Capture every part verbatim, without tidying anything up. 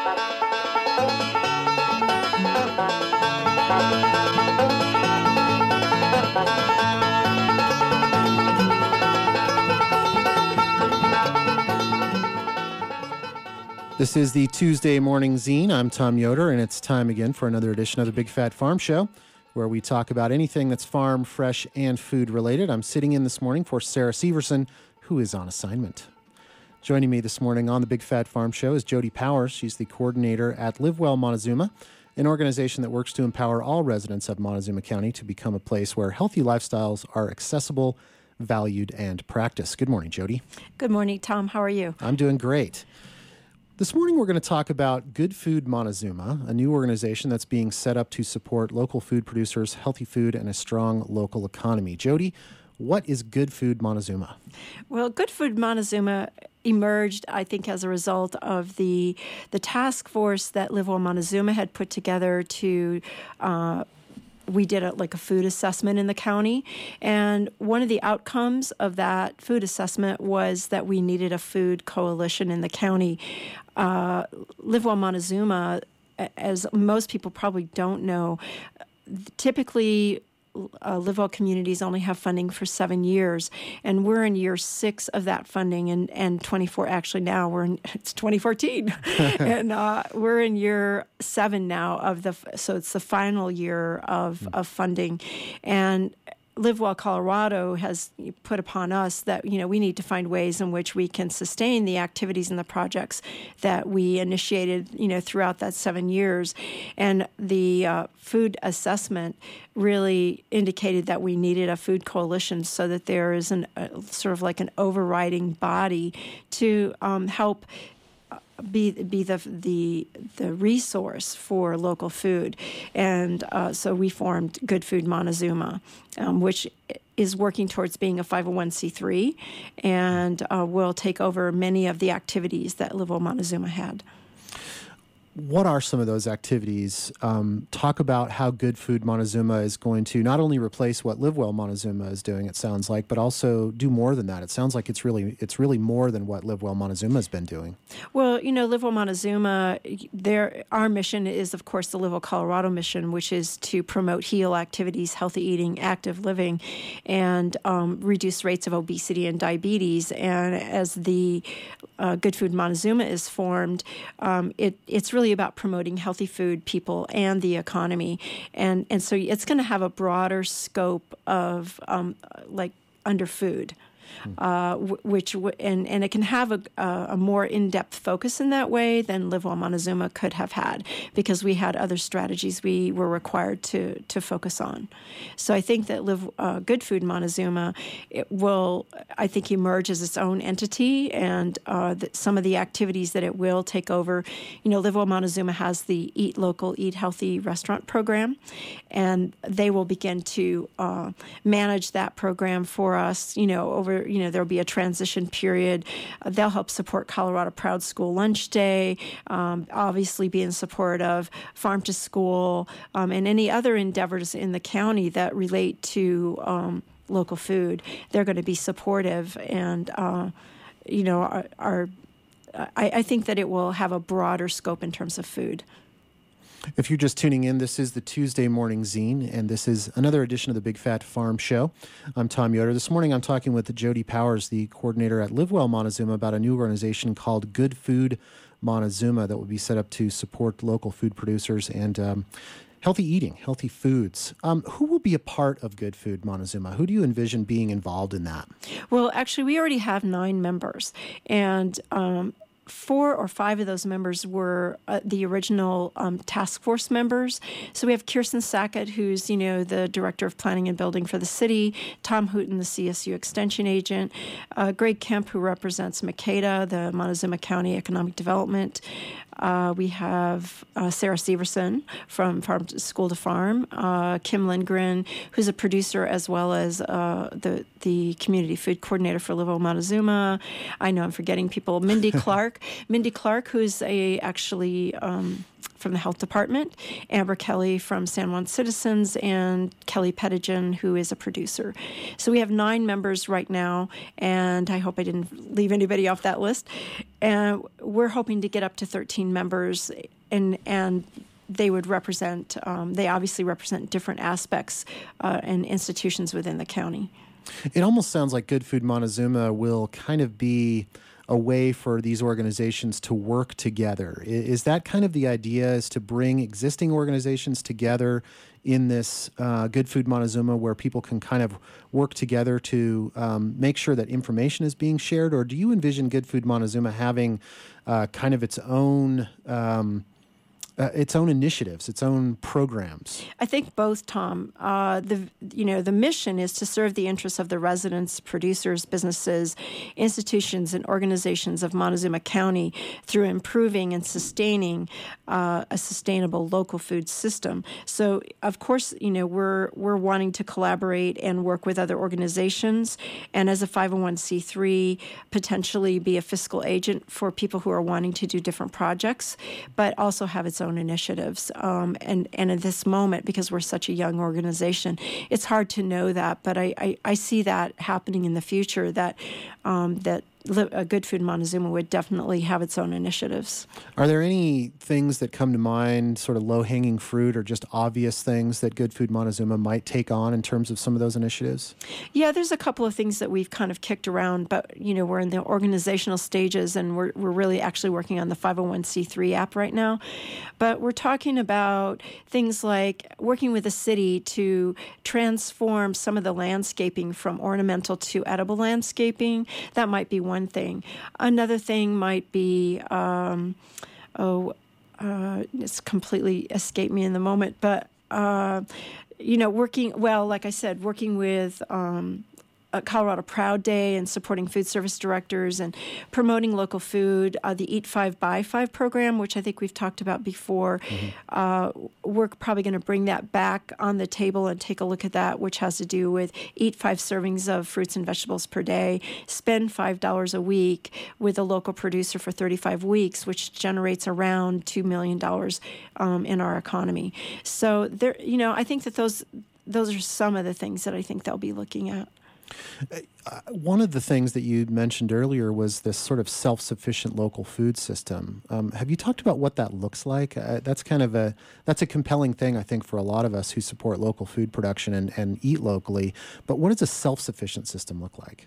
This is the Tuesday Morning Zine. I'm Tom Yoder, and it's time again for another edition of the Big Fat Farm Show, where we talk about anything that's farm, fresh, and food related. I'm sitting in this morning for Sarah Severson, who is on assignment. Joining me this morning on the Big Fat Farm Show is Jody Powers. She's the coordinator at Live Well Montezuma, an organization that works to empower all residents of Montezuma County to become a place where healthy lifestyles are accessible, valued, and practiced. Good morning, Jody. Good morning, Tom. How are you? I'm doing great. This morning, we're going to talk about Good Food Montezuma, a new organization that's being set up to support local food producers, healthy food, and a strong local economy. Jody, what is Good Food Montezuma? Well, Good Food Montezuma emerged, I think, as a result of the the task force that Live Well Montezuma had put together to uh, we did a, like a food assessment in the county, and one of the outcomes of that food assessment was that we needed a food coalition in the county. Uh, Live Well Montezuma, as most people probably don't know, typically Uh, Live Well communities only have funding for seven years, and we're in year six of that funding, and, and twenty-four, actually now we're in, it's twenty fourteen, and uh, we're in year seven now of the, so it's the final year of, of funding, and Live Well Colorado has put upon us that, you know, we need to find ways in which we can sustain the activities and the projects that we initiated, you know, throughout that seven years. And the uh, food assessment really indicated that we needed a food coalition so that there is an uh, sort of like an overriding body to um, help be be the the the resource for local food, and uh, so we formed Good Food Montezuma, um, which is working towards being a five oh one c three, and uh, will take over many of the activities that Live Well Montezuma had. What are some of those activities? Um, talk about how Good Food Montezuma is going to not only replace what Live Well Montezuma is doing, it sounds like, but also do more than that. It sounds like it's really it's really more than what Live Well Montezuma has been doing. Well, you know, Live Well Montezuma, their, our mission is, of course, the Live Well Colorado mission, which is to promote HEAL activities, healthy eating, active living, and um, reduce rates of obesity and diabetes. And as the uh, Good Food Montezuma is formed, um, it it's really about promoting healthy food, people, and the economy. And and so it's going to have a broader scope of um, like under food. Uh, which and and it can have a, a more in-depth focus in that way than Live Well Montezuma could have had, because we had other strategies we were required to to focus on. So I think that Live uh, Good Food Montezuma, it will, I think, emerge as its own entity, and uh, the, some of the activities that it will take over. You know, Live Well Montezuma has the Eat Local, Eat Healthy restaurant program, and they will begin to uh, manage that program for us. You know, over You know, there'll be a transition period. Uh, they'll help support Colorado Proud School Lunch Day, um, obviously be in support of Farm to School, um, and any other endeavors in the county that relate to um, local food. They're going to be supportive, and, uh, you know, are, are I, I think that it will have a broader scope in terms of food. If you're just tuning in, this is the Tuesday Morning Zine, and this is another edition of the Big Fat Farm Show. I'm Tom Yoder. This morning I'm talking with Jody Powers, the coordinator at Live Well Montezuma, about a new organization called Good Food Montezuma that will be set up to support local food producers and um, healthy eating, healthy foods. Um, who will be a part of Good Food Montezuma? Who do you envision being involved in that? Well, actually, we already have nine members, and um, four or five of those members were uh, the original um, task force members. So we have Kirsten Sackett, who's, you know, the director of planning and building for the city, Tom Hooten, the C S U extension agent, uh, Greg Kemp, who represents Makeda, the Montezuma County Economic Development. Uh, we have uh, Sarah Severson from Farm to School to Farm, uh, Kim Lindgren, who's a producer as well as uh, the the community food coordinator for Live Well Montezuma. I know I'm forgetting people. Mindy Clark, Mindy Clark, who's a actually um, from the health department, Amber Kelly from San Juan Citizens, and Kelly Pettigen, who is a producer. So we have nine members right now, and I hope I didn't leave anybody off that list. And we're hoping to get up to thirteen members, and and they would represent, um, they obviously represent different aspects uh, and institutions within the county. It almost sounds like Good Food Montezuma will kind of be a way for these organizations to work together. Is that kind of the idea, is to bring existing organizations together in this uh, Good Food Montezuma, where people can kind of work together to um, make sure that information is being shared? Or do you envision Good Food Montezuma having uh, kind of its own um, Uh, its own initiatives, its own programs? I think both, Tom. Uh, the you know the mission is to serve the interests of the residents, producers, businesses, institutions, and organizations of Montezuma County through improving and sustaining uh, a sustainable local food system. So, of course, you know we're we're wanting to collaborate and work with other organizations, and as a five oh one c three, potentially be a fiscal agent for people who are wanting to do different projects, but also have its own initiatives. Um, and, and at this moment, because we're such a young organization, it's hard to know that, but I, I, I see that happening in the future, that um, that a Good Food Montezuma would definitely have its own initiatives. Are there any things that come to mind, sort of low-hanging fruit or just obvious things that Good Food Montezuma might take on in terms of some of those initiatives? Yeah, there's a couple of things that we've kind of kicked around, but, you know, we're in the organizational stages, and we're we're really actually working on the five oh one c three app right now. But we're talking about things like working with the city to transform some of the landscaping from ornamental to edible landscaping. That might be one thing. Another thing might be, um, oh, uh, it's completely escaped me in the moment, but, uh, you know, working, well, like I said, working with um, a Colorado Proud Day and supporting food service directors and promoting local food, uh, the Eat Five, Buy Five program, which I think we've talked about before. Mm-hmm. Uh, we're probably going to bring that back on the table and take a look at that, which has to do with eat five servings of fruits and vegetables per day, spend five dollars a week with a local producer for thirty-five weeks, which generates around two million dollars um, in our economy. So there, you know, I think that those those are some of the things that I think they'll be looking at. Uh, one of the things that you mentioned earlier was this sort of self-sufficient local food system. Um, have you talked about what that looks like? Uh, that's kind of a that's a compelling thing, I think, for a lot of us who support local food production and, and eat locally. But what does a self-sufficient system look like?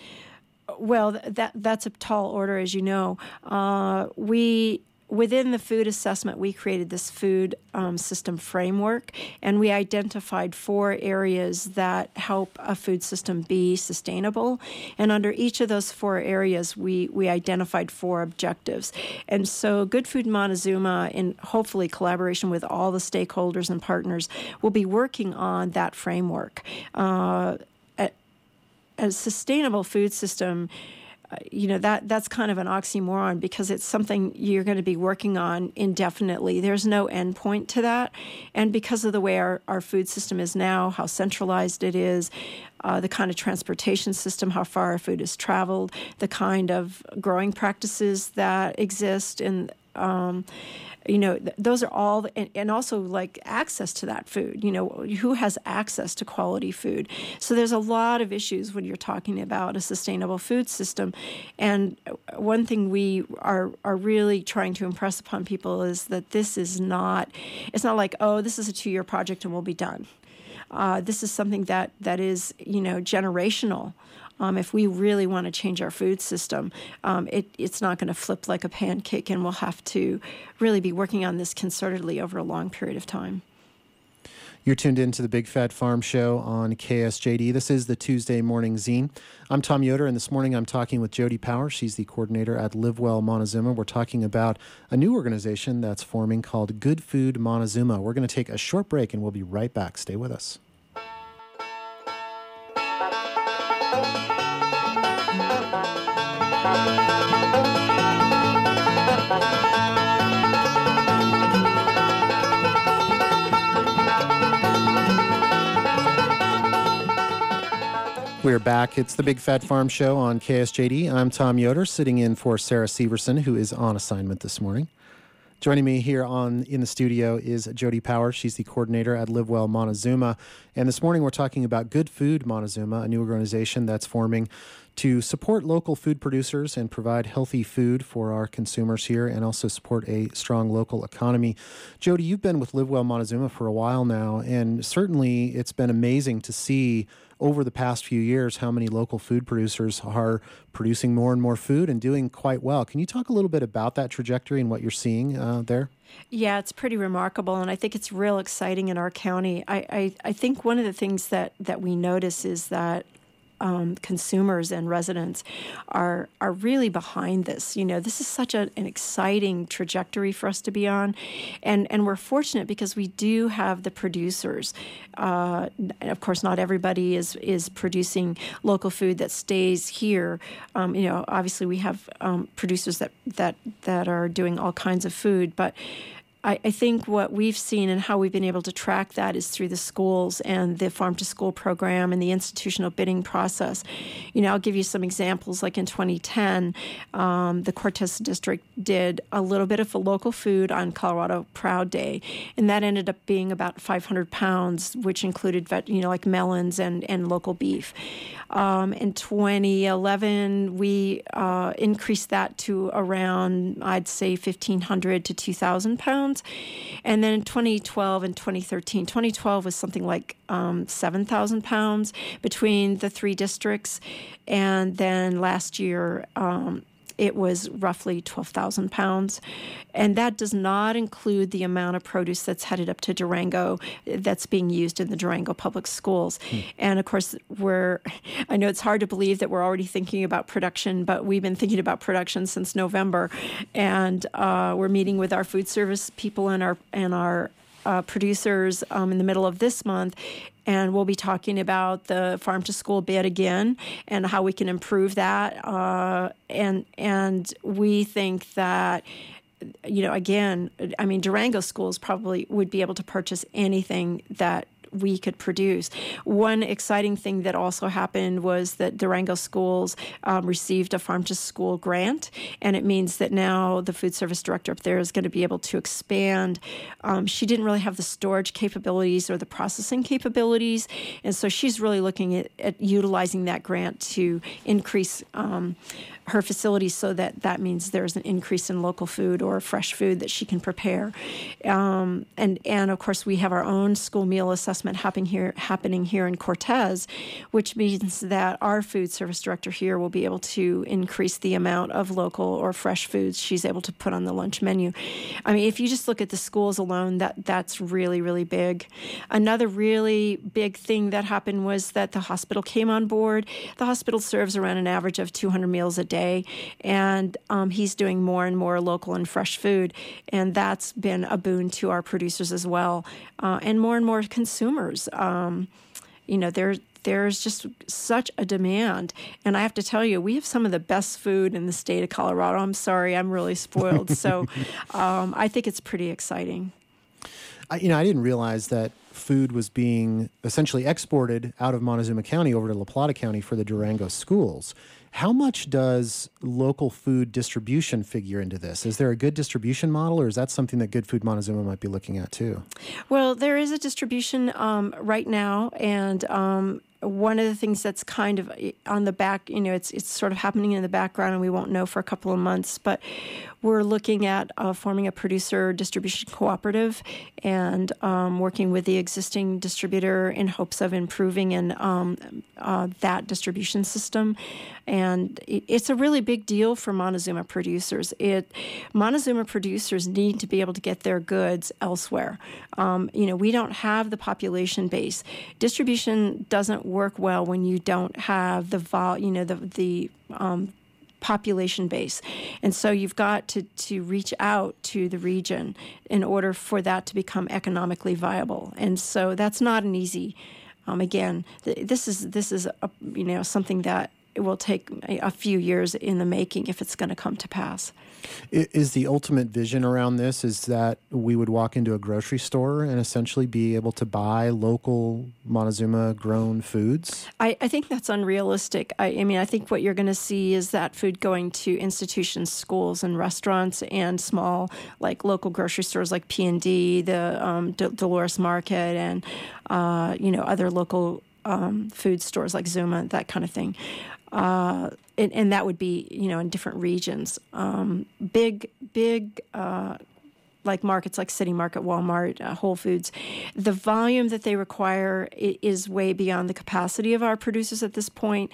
Well, that that's a tall order, as you know. Uh, we. Within the food assessment, we created this food um, system framework, and we identified four areas that help a food system be sustainable. And under each of those four areas, we, we identified four objectives. And so Good Food Montezuma, in hopefully collaboration with all the stakeholders and partners, will be working on that framework. Uh, a, a sustainable food system, Uh, you know, that that's kind of an oxymoron, because it's something you're going to be working on indefinitely. There's no end point to that. And because of the way our, our food system is now, how centralized it is, uh, the kind of transportation system, how far our food has traveled, the kind of growing practices that exist, and um, you know, th- those are all, and, and also like access to that food, you know, who has access to quality food. So there's a lot of issues when you're talking about a sustainable food system. And one thing we are, are really trying to impress upon people is that this is not, it's not like, oh, this is a two-year project and we'll be done. Uh, this is something that, that is, you know, generational. Um, if we really want to change our food system, um, it, it's not going to flip like a pancake, and we'll have to really be working on this concertedly over a long period of time. You're tuned in to the Big Fat Farm Show on K S J D. This is the Tuesday Morning Zine. I'm Tom Yoder, and this morning I'm talking with Jody Power. She's the coordinator at Live Well Montezuma. We're talking about a new organization that's forming called Good Food Montezuma. We're going to take a short break, and we'll be right back. Stay with us. We're back. It's the Big Fat Farm Show on K S J D. I'm Tom Yoder, sitting in for Sarah Severson, who is on assignment this morning. Joining me here on in the studio is Jody Power. She's the coordinator at Live Well Montezuma. And this morning we're talking about Good Food Montezuma, a new organization that's forming to support local food producers and provide healthy food for our consumers here and also support a strong local economy. Jody, you've been with Live Well Montezuma for a while now, and certainly it's been amazing to see over the past few years how many local food producers are producing more and more food and doing quite well. Can you talk a little bit about that trajectory and what you're seeing uh, there? Yeah, it's pretty remarkable, and I think it's real exciting in our county. I, I, I think one of the things that, that we notice is that Um, consumers and residents are are really behind this. You know, this is such a, an exciting trajectory for us to be on, and and we're fortunate because we do have the producers. Uh, of course, not everybody is is producing local food that stays here. Um, you know, obviously we have um, producers that that that are doing all kinds of food, but I, I think what we've seen and how we've been able to track that is through the schools and the farm to school program and the institutional bidding process. You know, I'll give you some examples. Like in twenty ten, um, the Cortez District did a little bit of a local food on Colorado Proud Day, and that ended up being about five hundred pounds, which included, you know, like melons and, and local beef. Um, in twenty eleven, we uh, increased that to around, I'd say, fifteen hundred to two thousand pounds. And then in twenty twelve and twenty thirteen, twenty twelve was something like um, seven thousand pounds between the three districts. And then last year, um, it was roughly twelve thousand pounds. And that does not include the amount of produce that's headed up to Durango that's being used in the Durango public schools. Hmm. And of course, we're, I know it's hard to believe that we're already thinking about production, but we've been thinking about production since November. And uh, we're meeting with our food service people and our, and our uh, producers um, in the middle of this month. And we'll be talking about the farm to school bid again and how we can improve that. Uh, and and we think that, you know, again, I mean, Durango schools probably would be able to purchase anything that we could produce. One exciting thing that also happened was that Durango schools um, received a farm to school grant, and it means that now the food service director up there is going to be able to expand. Um, she didn't really have the storage capabilities or the processing capabilities, and so she's really looking at, at utilizing that grant to increase um, her facilities, so that that means there's an increase in local food or fresh food that she can prepare. Um, and, and of course, we have our own school meal assessment happening here, happening here in Cortez, which means that our food service director here will be able to increase the amount of local or fresh foods she's able to put on the lunch menu. I mean, if you just look at the schools alone, that that's really, really big. Another really big thing that happened was that the hospital came on board. The hospital serves around an average of two hundred meals a day. Day, and um, he's doing more and more local and fresh food, and that's been a boon to our producers as well, uh, and more and more consumers. Um, you know, there there's just such a demand, and I have to tell you, we have some of the best food in the state of Colorado. I'm sorry, I'm really spoiled, so um, I think it's pretty exciting. I, you know, I didn't realize that food was being essentially exported out of Montezuma County over to La Plata County for the Durango schools. How much does local food distribution figure into this? Is there a good distribution model, or is that something that Good Food Montezuma might be looking at too? Well, there is a distribution um, right now, and um, one of the things that's kind of on the back, you know, it's it's sort of happening in the background, and we won't know for a couple of months, but we're looking at uh, forming a producer distribution cooperative and um, working with the existing distributor in hopes of improving and um, uh, that distribution system. And it, it's a really big deal for Montezuma producers. It Montezuma producers need to be able to get their goods elsewhere. Um, you know, we don't have the population base. Distribution doesn't work well when you don't have the vol, you know, the the um, population base. And so you've got to, to reach out to the region in order for that to become economically viable. And so that's not an easy, um, again, th- this is, this is a, you know, something that it will take a, a few years in the making if it's going to come to pass. Is the ultimate vision around this is that we would walk into a grocery store and essentially be able to buy local Montezuma-grown foods? I, I think that's unrealistic. I, I mean, I think what you're going to see is that food going to institutions, schools, and restaurants, and small, like local grocery stores like P and D, the um, D- Dolores Market, and uh, you know, other local um, food stores like Zuma, that kind of thing. Uh, and, and that would be, you know, in different regions. Um, big, big, uh, like markets like City Market, Walmart, uh, Whole Foods, the volume that they require is way beyond the capacity of our producers at this point.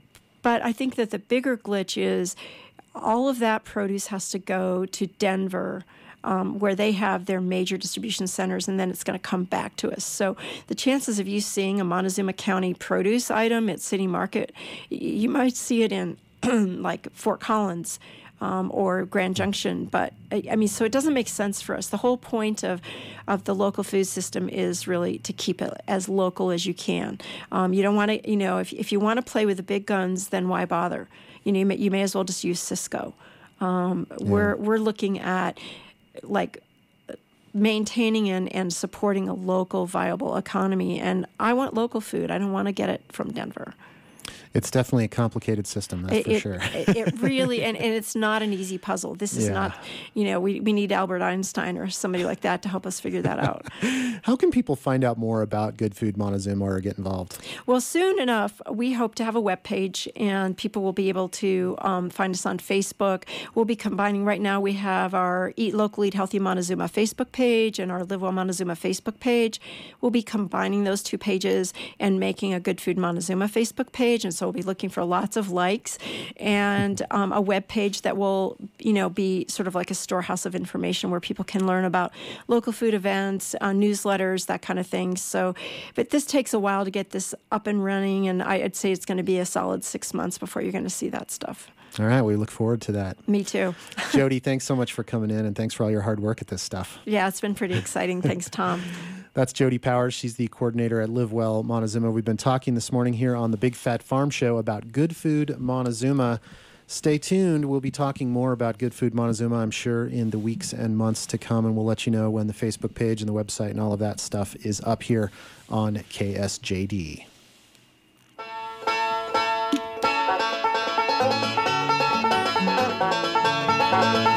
But I think that the bigger glitch is all of that produce has to go to Denver, Um, where they have their major distribution centers, and then it's going to come back to us. So the chances of you seeing a Montezuma County produce item at City Market, you might see it in like Fort Collins um, or Grand Junction. But, I, I mean, so it doesn't make sense for us. The whole point of, of the local food system is really to keep it as local as you can. Um, you don't want to, you know, if, if you want to play with the big guns, then why bother? You know, you may, you may as well just use Cisco. Um, yeah. We're we're looking at like maintaining and, and supporting a local viable economy. And I want local food. I don't want to get it from Denver. It's definitely a complicated system, that's it, for it, sure. it, it really, and, and it's not an easy puzzle. This is yeah. not, you know, we, we need Albert Einstein or somebody like that to help us figure that out. How can people find out more about Good Food Montezuma or get involved? Well, soon enough, we hope to have a webpage, and people will be able to um, find us on Facebook. We'll be combining, right now we have our Eat Local, Eat Healthy Montezuma Facebook page and our Live Well Montezuma Facebook page. We'll be combining those two pages and making a Good Food Montezuma Facebook page, and so we'll be looking for lots of likes and um, a web page that will, you know, be sort of like a storehouse of information where people can learn about local food events, uh, newsletters, that kind of thing. So, but this takes a while to get this up and running, and I'd say it's going to be a solid six months before you're going to see that stuff. All right, we look forward to that. Me too. Jody, thanks so much for coming in, and thanks for all your hard work at this stuff. Yeah, it's been pretty exciting. Thanks, Tom. That's Jody Powers. She's the coordinator at Live Well Montezuma. We've been talking this morning here on the Big Fat Farm Show about Good Food Montezuma. Stay tuned. We'll be talking more about Good Food Montezuma, I'm sure, in the weeks and months to come, and we'll let you know when the Facebook page and the website and all of that stuff is up here on K S J D. Thank you.